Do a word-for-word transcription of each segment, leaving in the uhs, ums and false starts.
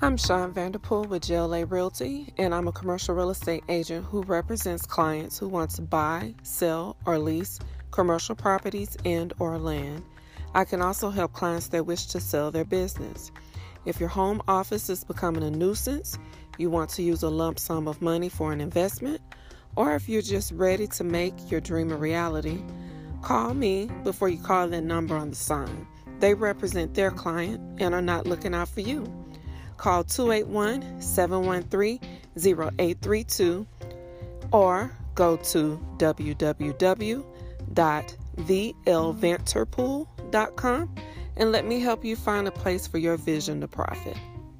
I'm Sean Vanderpool with J L A Realty, and I'm a commercial real estate agent who represents clients who want to buy, sell, or lease commercial properties and or land. I can also help clients that wish to sell their business. If your home office is becoming a nuisance, you want to use a lump sum of money for an investment, or if you're just ready to make your dream a reality, call me before you call that number on the sign. They represent their client and are not looking out for you. Call two eight one, seven one three, zero eight three two or go to w w w dot the l vanterpool dot com and let me help you find a place for your vision to profit.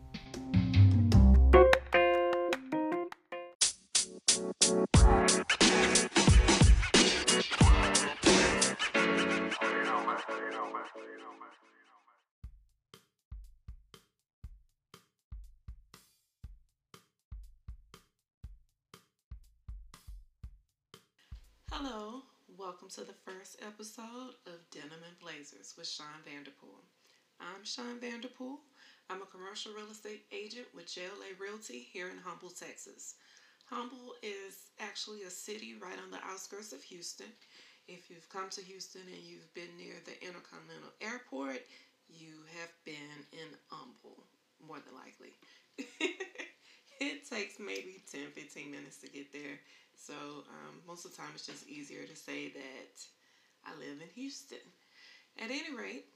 Hello, welcome to the first episode of Denim and Blazers with Sean Vanderpool. I'm Sean Vanderpool. I'm a commercial real estate agent with J L A Realty here in Humble, Texas. Humble is actually a city right on the outskirts of Houston. If you've come to Houston and you've been near the Intercontinental Airport, you have been in Humble, more than likely. It takes maybe ten, fifteen minutes to get there. So um, most of the time it's just easier to say that I live in Houston. At any rate,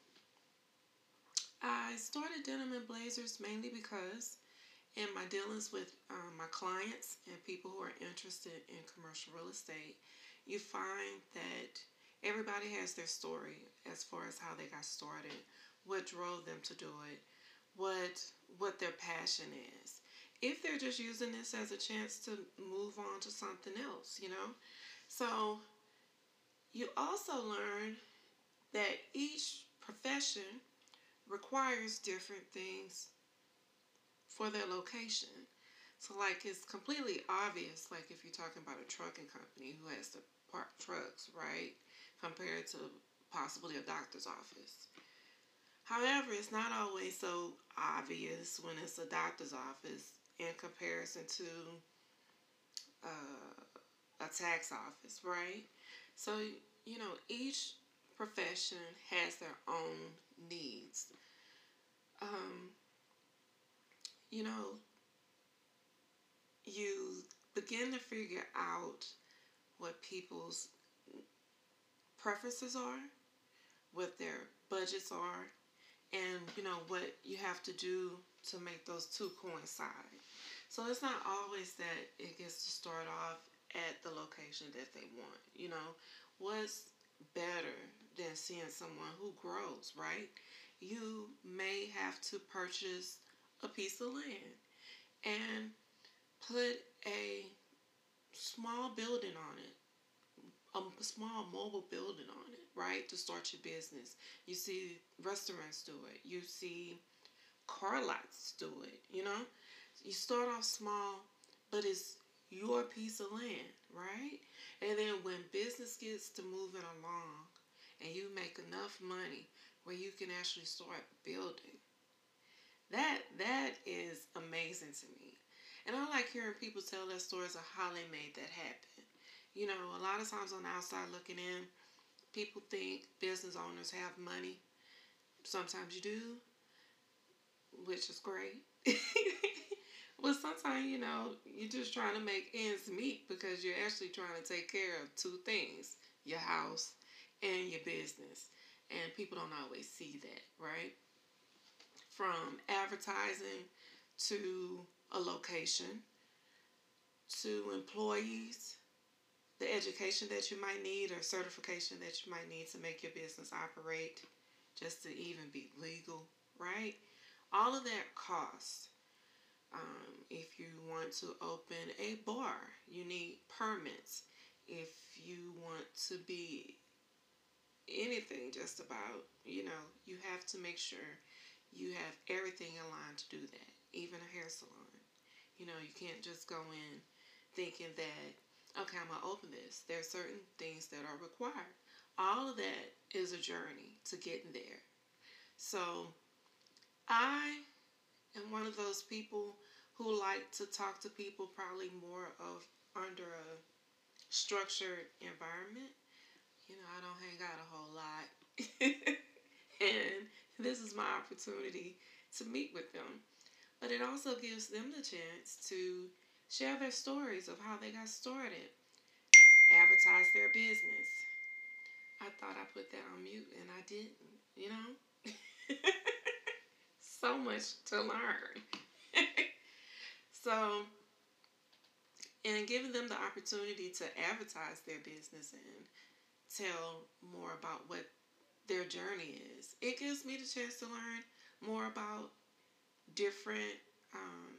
I started Denim and Blazers mainly because in my dealings with um, my clients and people who are interested in commercial real estate, you find that everybody has their story as far as how they got started, what drove them to do it, what what their passion is. If they're just using this as a chance to move on to something else, you know. So you also learn that each profession requires different things for their location. So like it's completely obvious, like if you're talking about a trucking company who has to park trucks, right? Compared to possibly a doctor's office. However, it's not always so obvious when it's a doctor's office in comparison to uh, a tax office, right? So, you know, each profession has their own needs. Um, you know, you begin to figure out what people's preferences are, what their budgets are, and, you know, what you have to do to make those two coincide. So it's not always that it gets to start off at the location that they want. You know, what's better than seeing someone who grows, right? You may have to purchase a piece of land and put a small building on it, a small mobile building on it, right, to start your business. You see restaurants do it. You see car lots do it, you know. You start off small, but it's your piece of land, right? And then when business gets to moving along and you make enough money where you can actually start building, that that is amazing to me. And I like hearing people tell their stories of how they made that happen. You know, a lot of times on the outside looking in, people think business owners have money. Sometimes you do, which is great. But sometimes, you know, you're just trying to make ends meet because you're actually trying to take care of two things, your house and your business. And people don't always see that, right? From advertising to a location to employees, the education that you might need or certification that you might need to make your business operate, just to even be legal, right? All of that costs. Um, if you want to open a bar, you need permits. If you want to be anything just about, you know, you have to make sure you have everything in line to do that. Even a hair salon. You know, you can't just go in thinking that, okay, I'm going to open this. There are certain things that are required. All of that is a journey to getting there. So I and one of those people who like to talk to people probably more of under a structured environment. You know, I don't hang out a whole lot. And this is my opportunity to meet with them. But it also gives them the chance to share their stories of how they got started, advertise their business. I thought I put that on mute and I didn't, you know? So much to learn. So, and giving them the opportunity to advertise their business and tell more about what their journey is, it gives me the chance to learn more about different, um,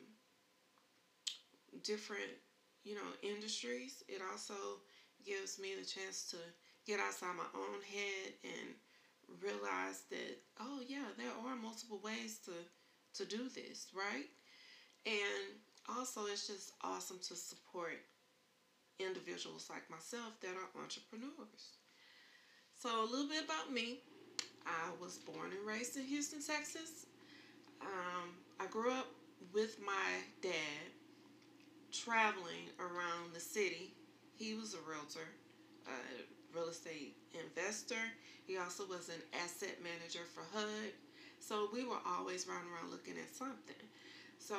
different, you know, industries. It also gives me the chance to get outside my own head and realize that, oh yeah, there are multiple ways to to do this, right? And also, it's just awesome to support individuals like myself that are entrepreneurs. So, a little bit about me. I was born and raised in Houston, Texas. Um, I grew up with my dad traveling around the city. He was a realtor, a real estate investor. He also was an asset manager for H U D. So we were always running around looking at something. So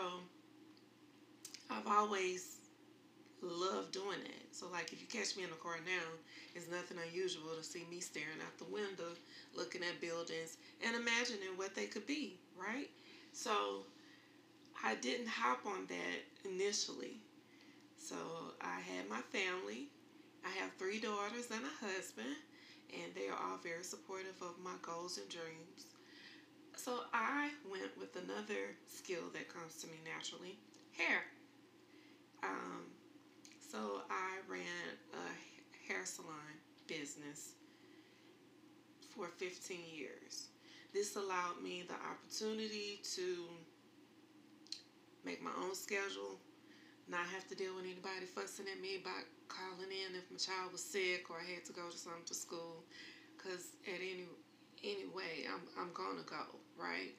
I've always loved doing it. So like if you catch me in the car now, it's nothing unusual to see me staring out the window, looking at buildings and imagining what they could be, right? So I didn't hop on that initially. So I had my family. I have three daughters and a husband, and they are all very supportive of my goals and dreams. So I went with another skill that comes to me naturally, hair. Um, so I ran a hair salon business for fifteen years. This allowed me the opportunity to make my own schedule, not have to deal with anybody fussing at me about calling in if my child was sick or I had to go to something to school. Because at any anyway, I'm I'm gonna go, right?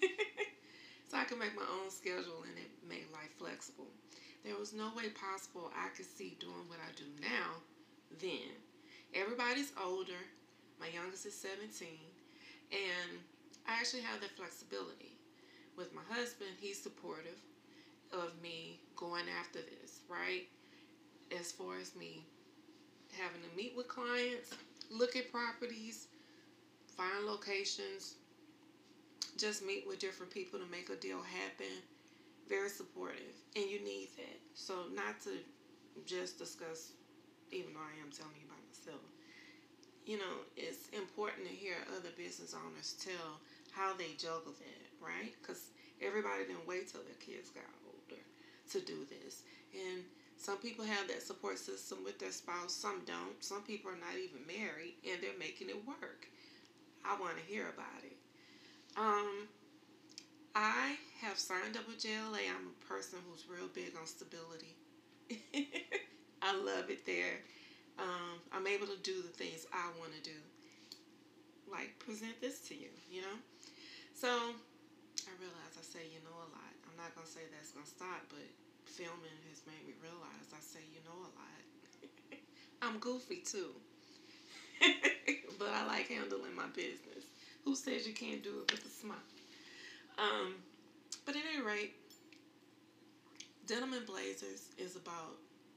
So I could make my own schedule and it made life flexible. There was no way possible I could see doing what I do now then. Everybody's older. My youngest is seventeen. And I actually have that flexibility. With my husband, he's supportive of me going after this, right? As far as me having to meet with clients, look at properties, find locations, just meet with different people to make a deal happen. Very supportive. And you need that. So not to just discuss, even though I am telling you about myself, you know, it's important to hear other business owners tell how they juggle that, right? Because everybody didn't wait till their kids got older to do this. And some people have that support system with their spouse, some don't. Some people are not even married and they're making it work. I want to hear about it. Um, I have signed up with J L A. I'm a person who's real big on stability. I love it there. Um, I'm able to do the things I want to do. Like present this to you, you know? So I realize I say you know a lot. I'm not going to say that's going to stop, but filming has made me realize I say you know a lot. I'm goofy too. But I like handling my business. Who says you can't do it with a smile? Um, but at any rate, Denim and Blazers is about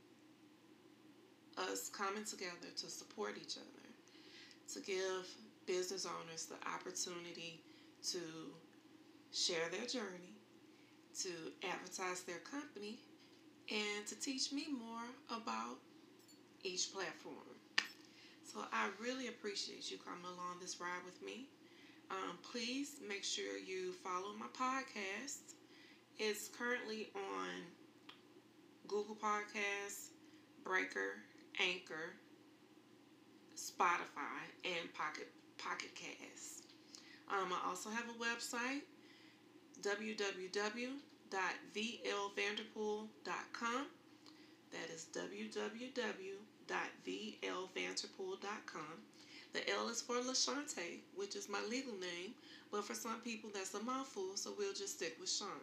us coming together to support each other, to give business owners the opportunity to share their journey, to advertise their company, and to teach me more about each platform. So I really appreciate you coming along this ride with me. Um, please make sure you follow my podcast. It's currently on Google Podcasts, Breaker, Anchor, Spotify, and Pocket Pocket Cast. Um, I also have a website, w w w dot v l vanderpool dot com. That is w w w dot v l vanderpool dot com. The L is for Lashante, which is my legal name, but for some people that's a mouthful, so we'll just stick with Sean.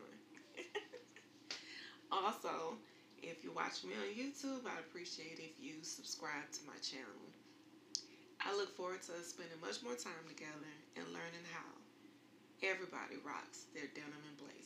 Also, if you watch me on YouTube, I'd appreciate if you subscribe to my channel. I look forward to us spending much more time together and learning how everybody rocks their denim and blazer.